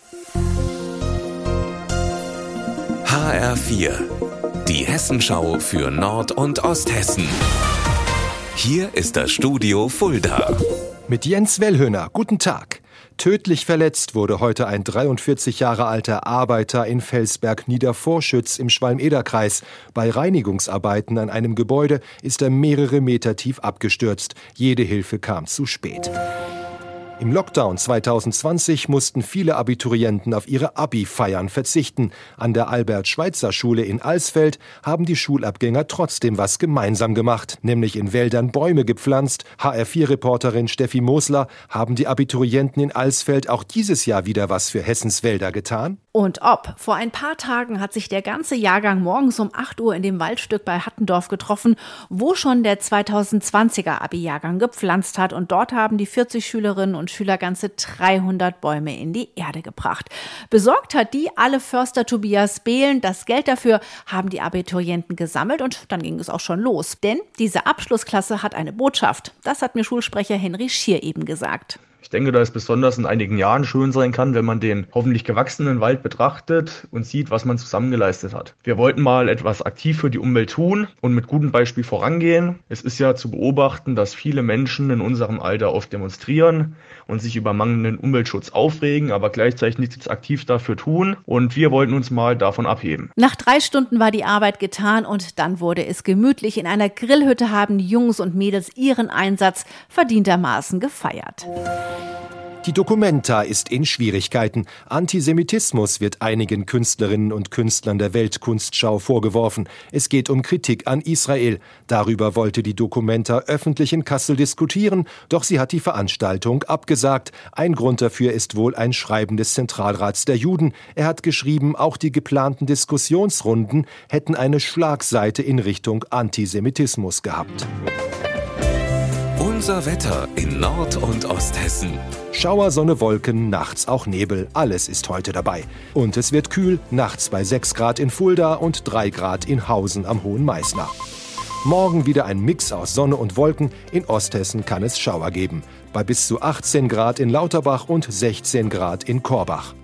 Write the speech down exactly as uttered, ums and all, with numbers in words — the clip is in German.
H R vier, die Hessenschau für Nord- und Osthessen. Hier ist das Studio Fulda. Mit Jens Wellhöhner, guten Tag. Tödlich verletzt wurde heute ein dreiundvierzig Jahre alter Arbeiter in Felsberg-Niedervorschütz im Schwalm-Eder-Kreis. Bei Reinigungsarbeiten an einem Gebäude ist er mehrere Meter tief abgestürzt. Jede Hilfe kam zu spät. Im Lockdown zwanzig zwanzig mussten viele Abiturienten auf ihre Abi-Feiern verzichten. An der Albert-Schweitzer-Schule in Alsfeld haben die Schulabgänger trotzdem was gemeinsam gemacht, nämlich in Wäldern Bäume gepflanzt. H R vier Reporterin Steffi Mosler, haben die Abiturienten in Alsfeld auch dieses Jahr wieder was für Hessens Wälder getan? Und ob. Vor ein paar Tagen hat sich der ganze Jahrgang morgens um acht Uhr in dem Waldstück bei Hattendorf getroffen, wo schon der zwanzig zwanziger Abi-Jahrgang gepflanzt hat. Und dort haben die vierzig Schülerinnen und Schüler ganze dreihundert Bäume in die Erde gebracht. Besorgt hat die alle Förster Tobias Behlen. Das Geld dafür haben die Abiturienten gesammelt und dann ging es auch schon los. Denn diese Abschlussklasse hat eine Botschaft. Das hat mir Schulsprecher Henry Schier eben gesagt. Ich denke, dass es besonders in einigen Jahren schön sein kann, wenn man den hoffentlich gewachsenen Wald betrachtet und sieht, was man zusammengeleistet hat. Wir wollten mal etwas aktiv für die Umwelt tun und mit gutem Beispiel vorangehen. Es ist ja zu beobachten, dass viele Menschen in unserem Alter oft demonstrieren und sich über mangelnden Umweltschutz aufregen, aber gleichzeitig nichts aktiv dafür tun. Und wir wollten uns mal davon abheben. Nach drei Stunden war die Arbeit getan und dann wurde es gemütlich. In einer Grillhütte haben die Jungs und Mädels ihren Einsatz verdientermaßen gefeiert. Die Documenta ist in Schwierigkeiten. Antisemitismus wird einigen Künstlerinnen und Künstlern der Weltkunstschau vorgeworfen. Es geht um Kritik an Israel. Darüber wollte die Documenta öffentlich in Kassel diskutieren, doch sie hat die Veranstaltung abgesagt. Ein Grund dafür ist wohl ein Schreiben des Zentralrats der Juden. Er hat geschrieben, auch die geplanten Diskussionsrunden hätten eine Schlagseite in Richtung Antisemitismus gehabt. Unser Wetter in Nord- und Osthessen. Schauer, Sonne, Wolken, nachts auch Nebel. Alles ist heute dabei. Und es wird kühl, nachts bei sechs Grad in Fulda und drei Grad in Hausen am Hohen Meißner. Morgen wieder ein Mix aus Sonne und Wolken. In Osthessen kann es Schauer geben. Bei bis zu achtzehn Grad in Lauterbach und sechzehn Grad in Korbach.